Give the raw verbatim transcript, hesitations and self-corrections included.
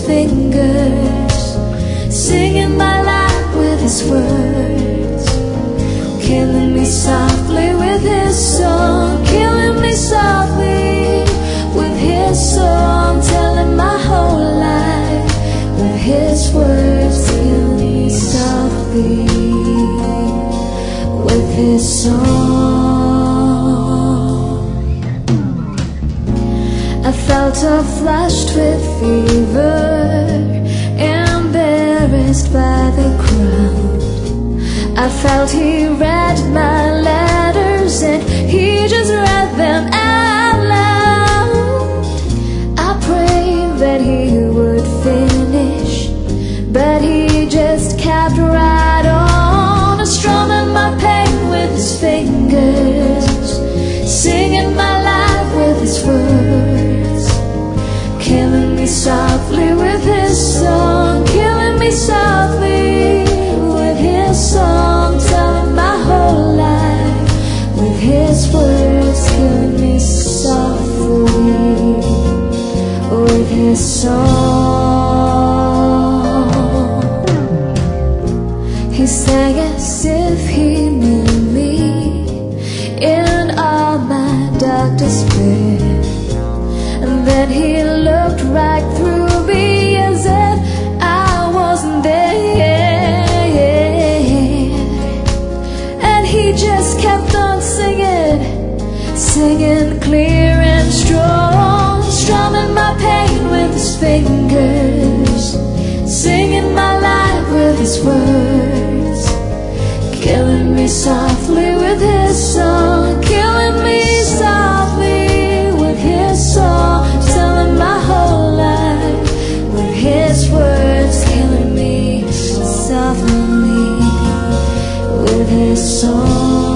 fingers, singing my life with his words, killing me softly with his song, killing me softly with his song, telling my whole life with his words, killing me softly with his song. I felt all flushed with fever, embarrassed by the crowd. I felt he read my letters and he just read them out loud. I prayed that he would finish, but he just kept right on, strumming my pain with his fingers, singing my life with his words, killing me softly with his song, killing me softly with his song, telling my whole life with his words, killing me softly with his song. He sang as if he knew me in all my dark despair, and then he looked right through me as if I wasn't there, and he just kept on singing, singing clear and strong, strumming my pain with his fingers, singing my life with his words, killing me softly with his song, killing me softly with his song, telling my whole life with his words, killing me softly with his song.